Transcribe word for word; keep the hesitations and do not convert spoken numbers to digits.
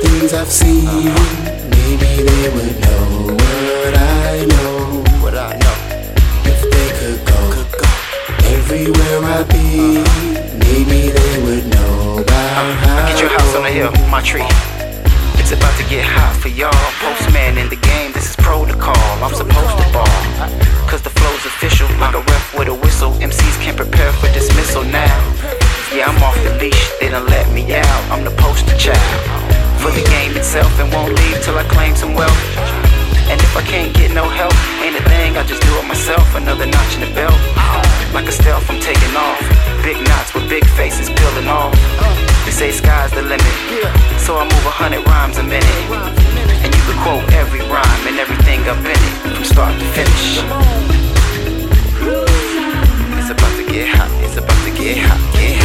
things I've seen. Maybe they would know what I know. What I know. If they could go, could go everywhere I be, maybe they would know about uh, how. Get your house on the hill, my tree. It's about to get hot for y'all. Postman in the game, this is protocol. I'm supposed to ball, cause the flow's official. Like a ref with a whistle, M Cs can't prepare for dismissal now. Yeah, I'm off the leash, they done let me out. I'm the poster child for the game itself, and won't leave till I claim some wealth. And if I can't get no help, ain't a thing, I just do it myself. Another notch in the belt, like a stealth, I'm taking off. Big knots with big faces peeling off. They say sky's the limit, so I move a hundred rhymes a minute. And you can quote every rhyme and everything up in it, from start to finish. It's about to get hot, it's about to get hot, get hot.